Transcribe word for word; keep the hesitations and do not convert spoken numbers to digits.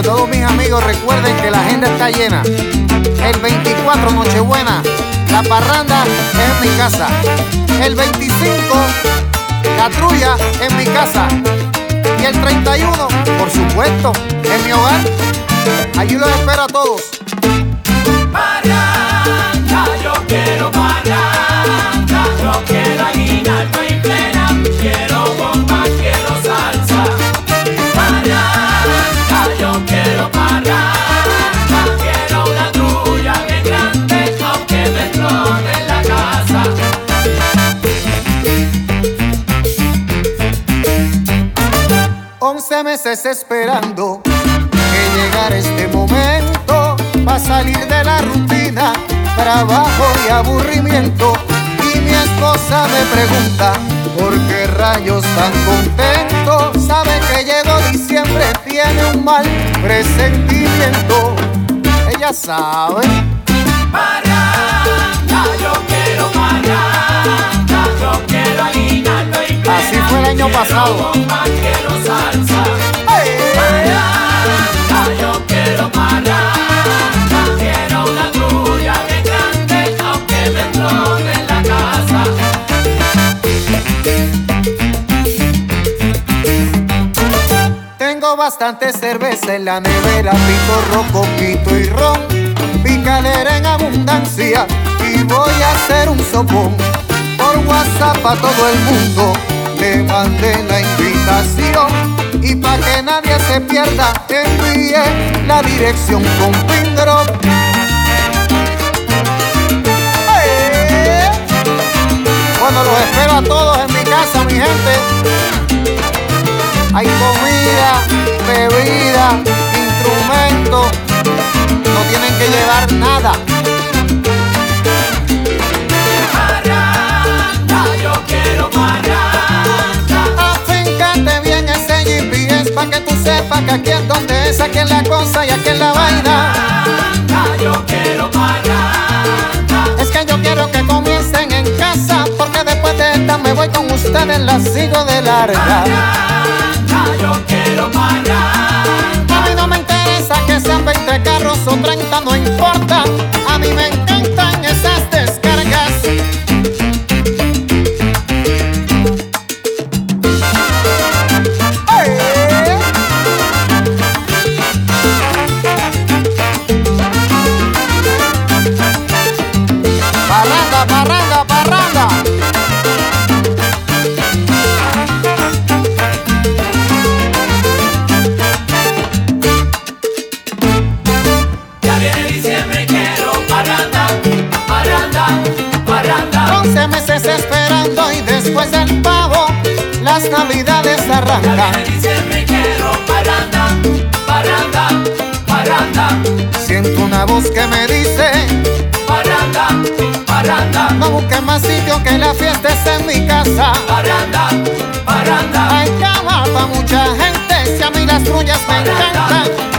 para todos mis amigos, recuerden que la agenda está llena. El veinticuatro, Nochebuena, la parranda es en mi casa. El veinticinco, la trulla en mi casa. Y el treinta y uno, por supuesto, en mi hogar. Allí los espero a todos. Parranda, yo quiero parranda, yo quiero aguinaldo y plena, quiero bomba, quiero salsa. Parranda, yo quiero parranda, quiero una trulla bien grande, aunque me explote en la casa. Once meses esperando que llegara este momento, pa' salir de la rutina, trabajo y aburrimiento. Y mi esposa me pregunta, ¿por qué rayos tan contento? Sabe que llegó diciembre, tiene un mal presentimiento. Ella sabe. Parranda, yo quiero parranda, yo quiero aguinaldo y plena. Así fue el año pasado. Quiero bomba, quiero salsa. ¡Hey! Parranda, yo quiero parranda, quiero una trulla bien grande, aunque me explote en la casa. Tengo bastante cerveza en la nevera, pico, coquito y ron, picadera en abundancia y voy a hacer un sopón. Por WhatsApp a todo el mundo le mandé la invitación y pa' que nadie se pierda envié la dirección con pin drop. ¡Hey! Bueno, los espero a todos en mi casa, mi gente. Hay comida, bebida, instrumentos, no tienen que llevar nada. Parranda, yo quiero parranda. Afíncate bien ese G P S pa' que tú sepas que aquí es donde es, aquí es la cosa y aquí es la vaina. Parranda, yo quiero parranda. Es que yo quiero que comiencen en casa, porque después de esta me voy con ustedes, la sigo de larga. Yo quiero parranda. A mí no me interesa que sean veinte carros o treinta, no importa. A mí me encantan esas descargas. ¡Hey! Parranda, parranda, parranda. once meses esperando y después del pavo las navidades arrancan. Ya viene diciembre y quiero parranda, parranda, parranda. Siento una voz que me dice, parranda, parranda. no busques más sitio, que la fiesta es en mi casa. Parranda, parranda. Hay cama pa' mucha gente, si a mí las trullas me encantan.